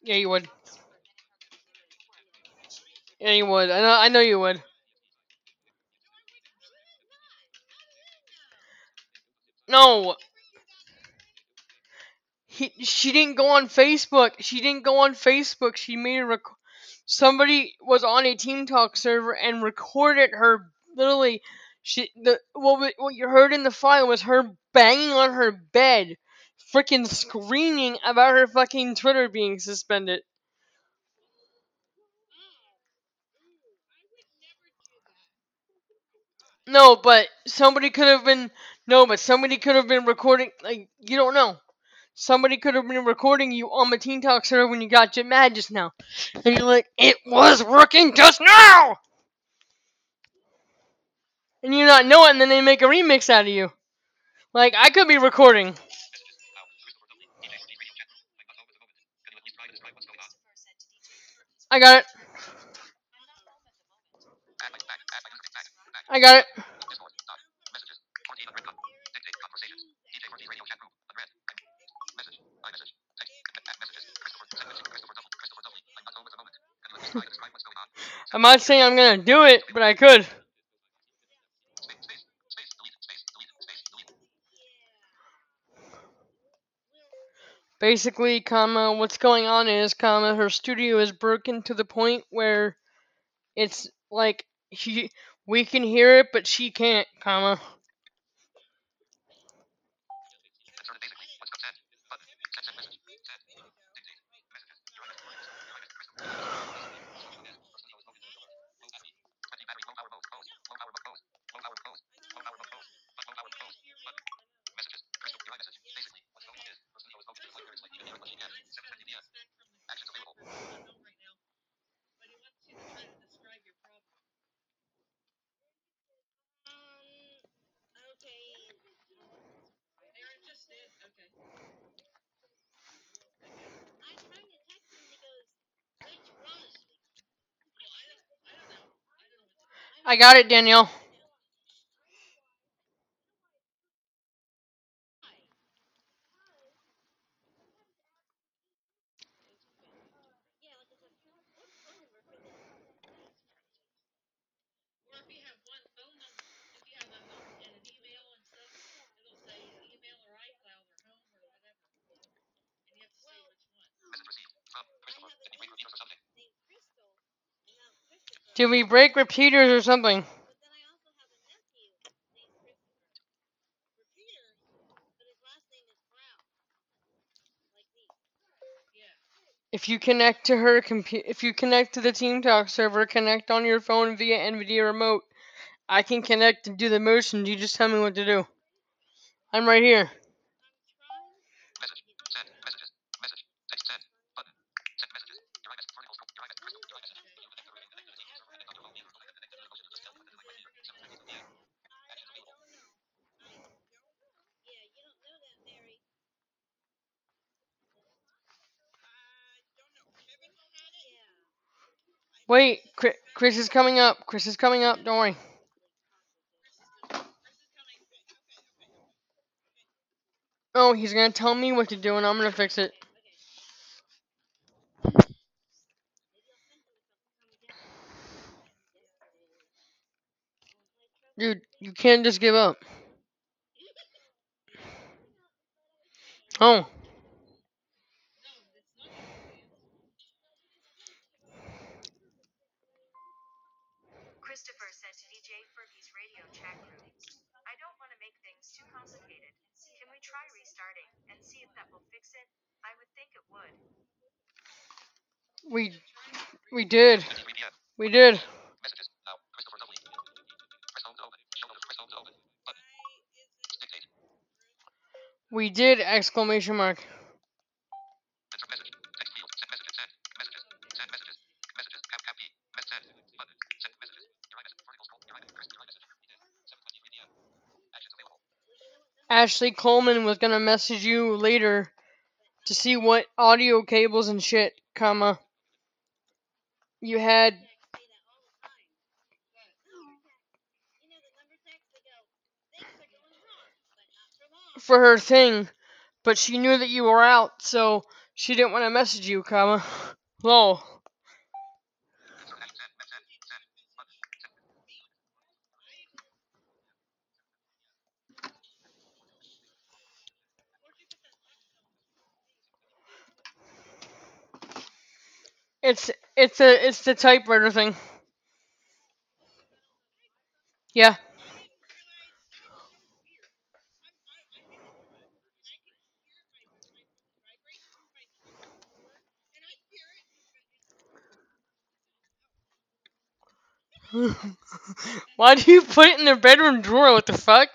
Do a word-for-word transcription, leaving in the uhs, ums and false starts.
Yeah, you would. Yeah, you would. I know. I know you would. No, he. She didn't go on Facebook. She didn't go on Facebook. She made a rec- somebody was on a Team Talk server and recorded her literally. She the what wa- what you heard in the file was her banging on her bed, freaking screaming about her fucking Twitter being suspended. No, but somebody could have been no, but somebody could have been recording. Like you don't know. Somebody could have been recording you on the Teen Talk server when you got j- mad just now, and you're like, "It was working just now," and you not know it, and then they make a remix out of you. Like I could be recording. I got it. I got it. I'm not saying I'm gonna do it, but I could. Basically, comma, what's going on is, comma, her studio is broken to the point where it's like she, we can hear it, but she can't, comma. I got it, Danielle. Did we break repeaters or something? If you connect to her compu- if you connect to the Team Talk server, connect on your phone via NVIDIA remote. I can connect and do the motions. You just tell me what to do. I'm right here. Wait, Chris is coming up. Chris is coming up. Don't worry. Oh, he's gonna tell me what to do, and I'm gonna fix it. Dude, you can't just give up. Oh, we we did. We did. We did! Exclamation mark. Ashley Coleman was gonna message you later to see what audio cables and shit, comma, you had for her thing, but she knew that you were out, so She didn't want to message you, comma. Lol. It's it's a it's the typewriter thing. Yeah. Why do you put it in their bedroom drawer? What the fuck?